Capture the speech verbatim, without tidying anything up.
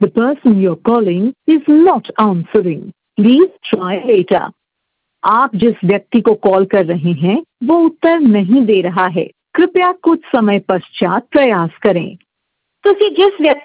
The person you're calling is not answering. Please try later. आप जिस व्यक्ति को कॉल कर रहे हैं वो उत्तर नहीं दे रहा है। कृपया कुछ समय पश्चात प्रयास करें। ਤੁਸੀਂ ਜਿਸ ਵਿਅਕਤੀ